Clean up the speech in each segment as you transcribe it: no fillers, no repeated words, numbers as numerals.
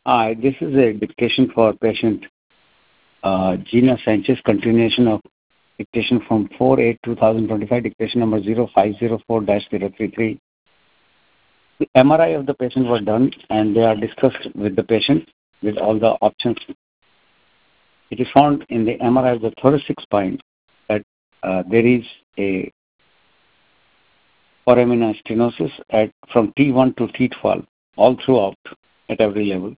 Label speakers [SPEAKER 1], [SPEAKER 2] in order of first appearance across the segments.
[SPEAKER 1] Hi, this is a dictation for patient Gina Sanchez, continuation of dictation from 4/8/2025, dictation number 0504-033. The MRI of the patient was done and they are discussed with the patient with all the options. It is found in the MRI of the thoracic spine that there is a foramina stenosis from T1 to T12 all throughout at every level.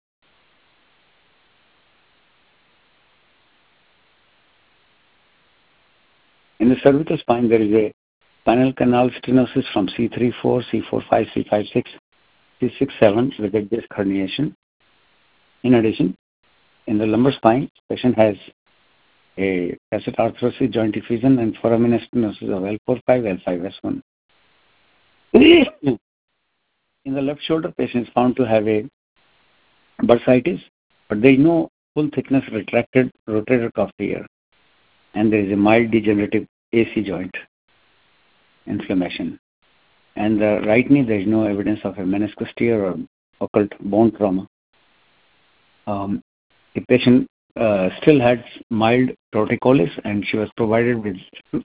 [SPEAKER 1] In the cervical spine, there is a spinal canal stenosis from C3-4, C4-5, C5-6, C6-7 with a disc herniation. In addition, in the lumbar spine, patient has a facet arthrosis, joint effusion, and foramina stenosis of L4-5, L5-S1. In the left shoulder, patient is found to have a bursitis, but there is no full thickness retracted rotator cuff here, and there is a mild degenerative AC joint inflammation. And the right knee, there is no evidence of a meniscus tear or occult bone trauma. The patient still had mild torticollis, and she was provided with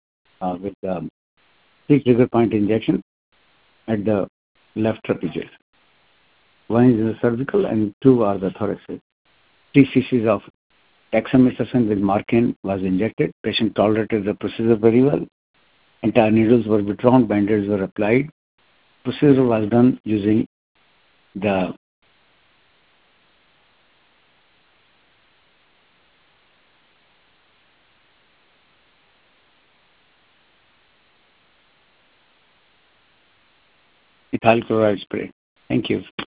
[SPEAKER 1] three trigger point injection at the left trapezius. One is the cervical and two are the thoracic. 3 cc's of dexamethasone with Marcaine was injected. Patient tolerated the procedure very well. Entire needles were withdrawn, bandages were applied. Procedure was done using the ethyl chloride spray. Thank you.